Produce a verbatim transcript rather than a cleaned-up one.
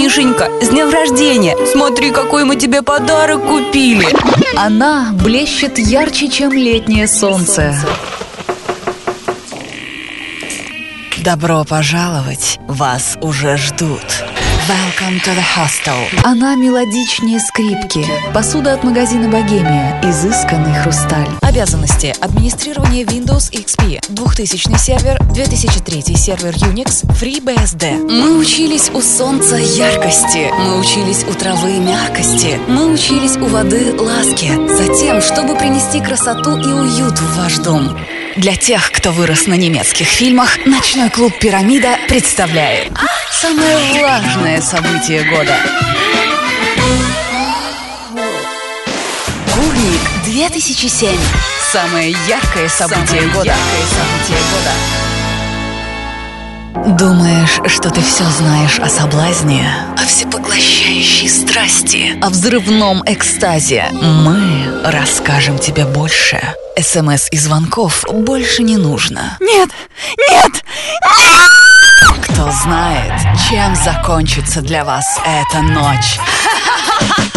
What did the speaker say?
Мишенька, с днем рождения! Смотри, какой мы тебе подарок купили! Она блещет ярче, чем летнее солнце. Добро пожаловать, вас уже ждут. Welcome to the hostel. Она мелодичнее скрипки. Посуда от магазина «Богемия». Изысканный хрусталь. Обязанности: администрирование Windows икс пи, двухтысячный сервер, две тысячи третий сервер Unix, FreeBSD. Мы учились у солнца яркости, мы учились у травы мягкости, мы учились у воды ласки. Затем, чтобы принести красоту и уют в ваш дом. Для тех, кто вырос на немецких фильмах, ночной клуб «Пирамида» представляет самое влажное событие года. Курник две тысячи семь. Самое яркое событие года. Яркое событие года. Думаешь, что ты все знаешь о соблазне, о всепоглощающей страсти, о взрывном экстазе? Мы расскажем тебе больше. СМС и звонков больше не нужно. Нет! Нет! Кто знает, чем закончится для вас эта ночь?